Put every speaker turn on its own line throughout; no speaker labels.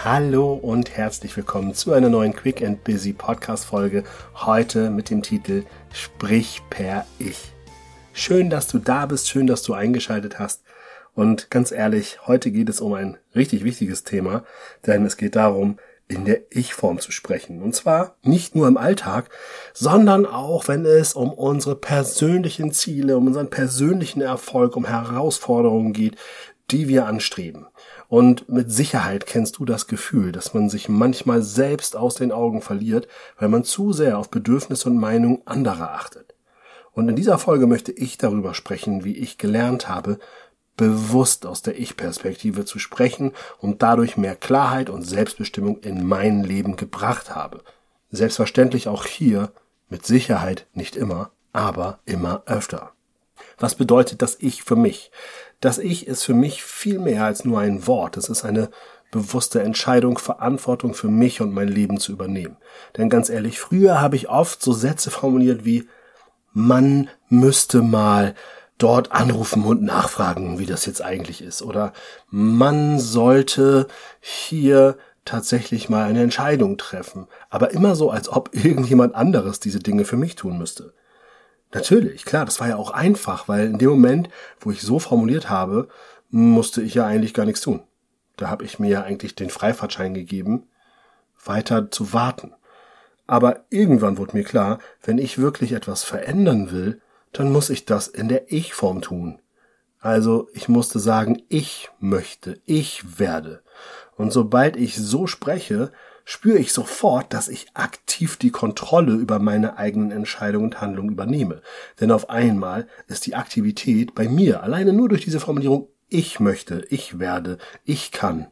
Hallo und herzlich willkommen zu einer neuen Quick and Busy Podcast Folge. Heute mit dem Titel Sprich per Ich. Schön, dass du da bist, schön, dass du eingeschaltet hast. Und ganz ehrlich, heute geht es um ein richtig wichtiges Thema, denn es geht darum, in der Ich-Form zu sprechen. Und zwar nicht nur im Alltag, sondern auch, wenn es um unsere persönlichen Ziele, um unseren persönlichen Erfolg, um Herausforderungen geht, die wir anstreben. Und mit Sicherheit kennst du das Gefühl, dass man sich manchmal selbst aus den Augen verliert, weil man zu sehr auf Bedürfnisse und Meinung anderer achtet. Und in dieser Folge möchte ich darüber sprechen, wie ich gelernt habe, bewusst aus der Ich-Perspektive zu sprechen und dadurch mehr Klarheit und Selbstbestimmung in mein Leben gebracht habe. Selbstverständlich auch hier, mit Sicherheit nicht immer, aber immer öfter. Was bedeutet das Ich für mich? Das Ich ist für mich viel mehr als nur ein Wort. Es ist eine bewusste Entscheidung, Verantwortung für mich und mein Leben zu übernehmen. Denn ganz ehrlich, früher habe ich oft so Sätze formuliert wie, man müsste mal dort anrufen und nachfragen, wie das jetzt eigentlich ist. Oder man sollte hier tatsächlich mal eine Entscheidung treffen. Aber immer so, als ob irgendjemand anderes diese Dinge für mich tun müsste. Natürlich, klar, das war ja auch einfach, weil in dem Moment, wo ich so formuliert habe, musste ich ja eigentlich gar nichts tun. Da habe ich mir ja eigentlich den Freifahrtschein gegeben, weiter zu warten. Aber irgendwann wurde mir klar, wenn ich wirklich etwas verändern will, dann muss ich das in der Ich-Form tun. Also ich musste sagen, ich möchte, ich werde. Und sobald ich so spreche, spüre ich sofort, dass ich aktiv die Kontrolle über meine eigenen Entscheidungen und Handlungen übernehme. Denn auf einmal ist die Aktivität bei mir, alleine nur durch diese Formulierung, ich möchte, ich werde, ich kann.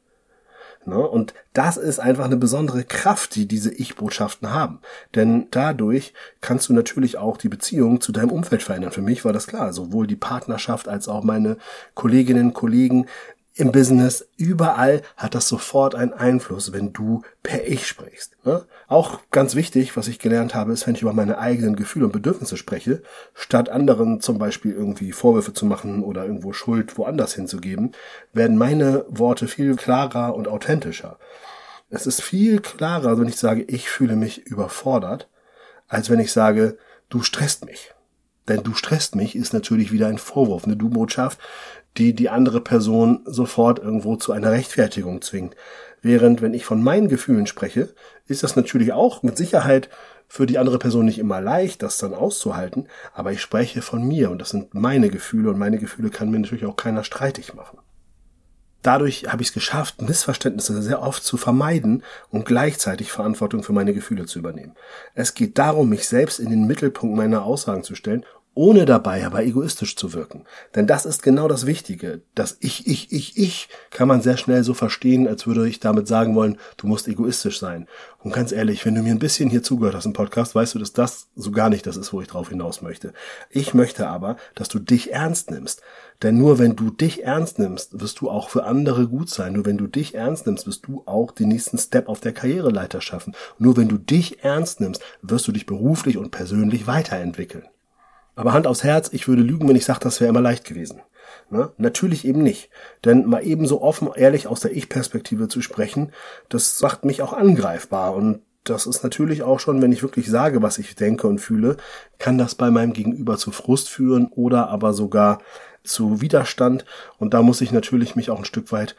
Und das ist einfach eine besondere Kraft, die diese Ich-Botschaften haben. Denn dadurch kannst du natürlich auch die Beziehung zu deinem Umfeld verändern. Für mich war das klar, sowohl die Partnerschaft als auch meine Kolleginnen und Kollegen im Business, überall hat das sofort einen Einfluss, wenn du per Ich sprichst. Auch ganz wichtig, was ich gelernt habe, ist, wenn ich über meine eigenen Gefühle und Bedürfnisse spreche, statt anderen zum Beispiel irgendwie Vorwürfe zu machen oder irgendwo Schuld woanders hinzugeben, werden meine Worte viel klarer und authentischer. Es ist viel klarer, wenn ich sage, ich fühle mich überfordert, als wenn ich sage, du stresst mich. Denn du stresst mich ist natürlich wieder ein Vorwurf, eine Du-Botschaft, die andere Person sofort irgendwo zu einer Rechtfertigung zwingt. Während, wenn ich von meinen Gefühlen spreche, ist das natürlich auch mit Sicherheit für die andere Person nicht immer leicht, das dann auszuhalten, aber ich spreche von mir und das sind meine Gefühle und meine Gefühle kann mir natürlich auch keiner streitig machen. Dadurch habe ich es geschafft, Missverständnisse sehr oft zu vermeiden und gleichzeitig Verantwortung für meine Gefühle zu übernehmen. Es geht darum, mich selbst in den Mittelpunkt meiner Aussagen zu stellen, ohne dabei aber egoistisch zu wirken. Denn das ist genau das Wichtige. Das Ich kann man sehr schnell so verstehen, als würde ich damit sagen wollen, du musst egoistisch sein. Und ganz ehrlich, wenn du mir ein bisschen hier zugehört hast im Podcast, weißt du, dass das so gar nicht das ist, wo ich drauf hinaus möchte. Ich möchte aber, dass du dich ernst nimmst. Denn nur wenn du dich ernst nimmst, wirst du auch für andere gut sein. Nur wenn du dich ernst nimmst, wirst du auch den nächsten Step auf der Karriereleiter schaffen. Nur wenn du dich ernst nimmst, wirst du dich beruflich und persönlich weiterentwickeln. Aber Hand aufs Herz, ich würde lügen, wenn ich sage, das wäre immer leicht gewesen. Natürlich eben nicht. Denn mal eben so offen, ehrlich aus der Ich-Perspektive zu sprechen, das macht mich auch angreifbar. Und das ist natürlich auch schon, wenn ich wirklich sage, was ich denke und fühle, kann das bei meinem Gegenüber zu Frust führen oder aber sogar zu Widerstand. Und da muss ich natürlich mich auch ein Stück weit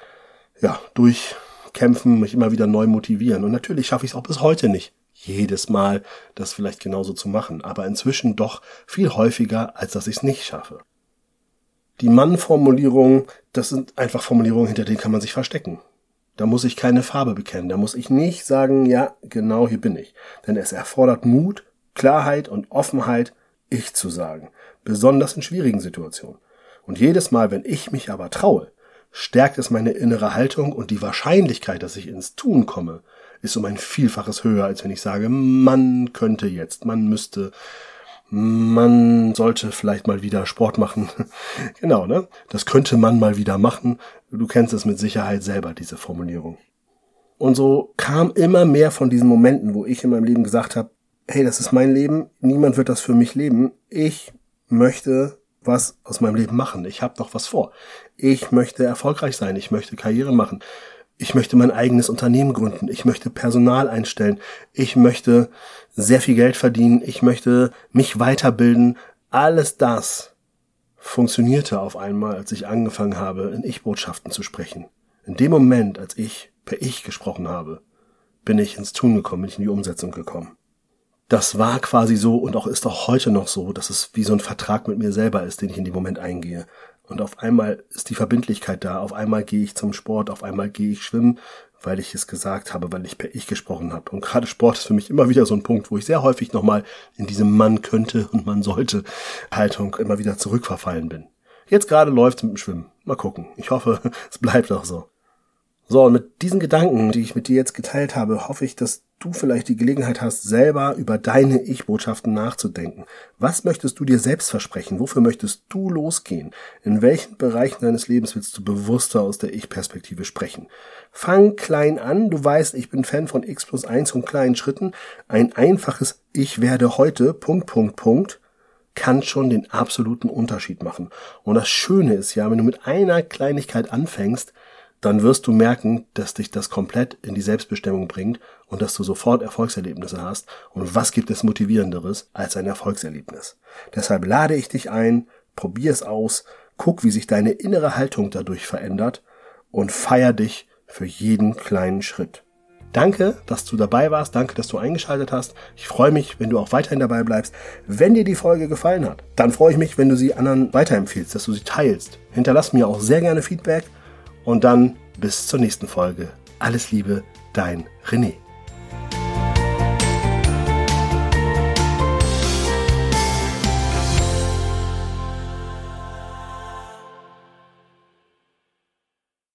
durchkämpfen, mich immer wieder neu motivieren. Und natürlich schaffe ich es auch bis heute nicht, jedes Mal das vielleicht genauso zu machen, aber inzwischen doch viel häufiger, als dass ich es nicht schaffe. Die Mann-Formulierungen, das sind einfach Formulierungen, hinter denen kann man sich verstecken. Da muss ich keine Farbe bekennen, da muss ich nicht sagen, ja, genau hier bin ich. Denn es erfordert Mut, Klarheit und Offenheit, ich zu sagen, besonders in schwierigen Situationen. Und jedes Mal, wenn ich mich aber traue, stärkt es meine innere Haltung und die Wahrscheinlichkeit, dass ich ins Tun komme, ist um ein Vielfaches höher, als wenn ich sage, man könnte jetzt, man müsste, man sollte vielleicht mal wieder Sport machen. Genau, Das könnte man mal wieder machen. Du kennst es mit Sicherheit selber, diese Formulierung. Und so kam immer mehr von diesen Momenten, wo ich in meinem Leben gesagt habe, hey, das ist mein Leben, niemand wird das für mich leben. Ich möchte was aus meinem Leben machen. Ich habe doch was vor. Ich möchte erfolgreich sein, ich möchte Karriere machen. ich möchte mein eigenes Unternehmen gründen, ich möchte Personal einstellen, ich möchte sehr viel Geld verdienen, ich möchte mich weiterbilden. Alles das funktionierte auf einmal, als ich angefangen habe, in Ich-Botschaften zu sprechen. In dem Moment, als ich per Ich gesprochen habe, bin ich ins Tun gekommen, bin ich in die Umsetzung gekommen. Das war quasi so und auch ist auch heute noch so, dass es wie so ein Vertrag mit mir selber ist, den ich in dem Moment eingehe. Und auf einmal ist die Verbindlichkeit da, auf einmal gehe ich zum Sport, auf einmal gehe ich schwimmen, weil ich es gesagt habe, weil ich per Ich gesprochen habe. Und gerade Sport ist für mich immer wieder so ein Punkt, wo ich sehr häufig nochmal in diese Man könnte und man sollte Haltung immer wieder zurückverfallen bin. Jetzt gerade läuft es mit dem Schwimmen. Mal gucken. Ich hoffe, es bleibt auch so. So, und mit diesen Gedanken, die ich mit dir jetzt geteilt habe, hoffe ich, dass du vielleicht die Gelegenheit hast, selber über deine Ich-Botschaften nachzudenken. Was möchtest du dir selbst versprechen? Wofür möchtest du losgehen? In welchen Bereichen deines Lebens willst du bewusster aus der Ich-Perspektive sprechen? Fang klein an. Du weißt, ich bin Fan von X+1 und kleinen Schritten. Ein einfaches Ich werde heute, ... kann schon den absoluten Unterschied machen. Und das Schöne ist ja, wenn du mit einer Kleinigkeit anfängst, dann wirst du merken, dass dich das komplett in die Selbstbestimmung bringt und dass du sofort Erfolgserlebnisse hast. Und was gibt es Motivierenderes als ein Erfolgserlebnis? Deshalb lade ich dich ein, probier es aus, guck, wie sich deine innere Haltung dadurch verändert und feier dich für jeden kleinen Schritt. Danke, dass du dabei warst. Danke, dass du eingeschaltet hast. Ich freue mich, wenn du auch weiterhin dabei bleibst. Wenn dir die Folge gefallen hat, dann freue ich mich, wenn du sie anderen weiterempfiehlst, dass du sie teilst. Hinterlass mir auch sehr gerne Feedback. Und dann bis zur nächsten Folge. Alles Liebe, dein René.